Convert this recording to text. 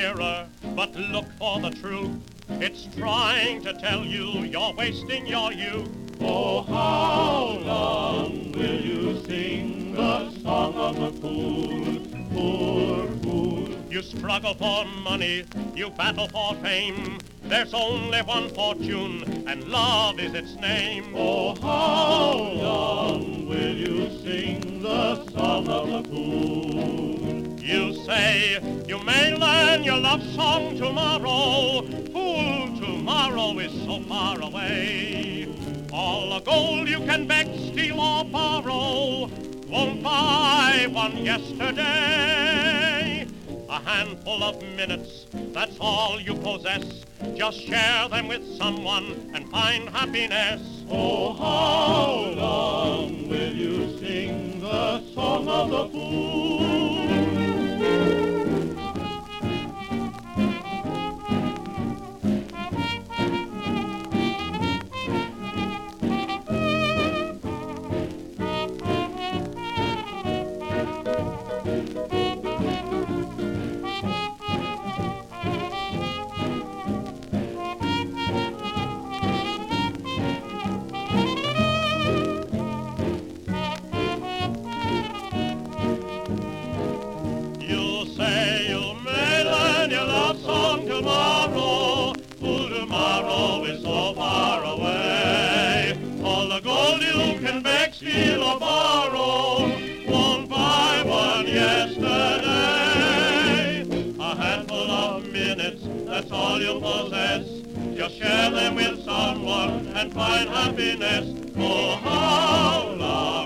mirror, but look for the truth. It's trying to tell you you're wasting your youth. Oh, how long will you sing the song of the fool, poor fool? You struggle for money, you battle for fame. There's only one fortune, and love is its name. Oh, how long will you sing the song of the fool? You say you may learn your love song tomorrow. Fool, tomorrow is so far away. All the gold you can beg, steal or borrow won't buy one yesterday. A handful of minutes, that's all you possess. Just share them with someone and find happiness. Oh, how long will you sing the song of the fool? Say you may learn your love song tomorrow. Fool, tomorrow is so far away. All the gold you can beg, steal or borrow won't buy one yesterday. A handful of minutes, that's all you possess. Just share them with someone and find happiness. Oh, how long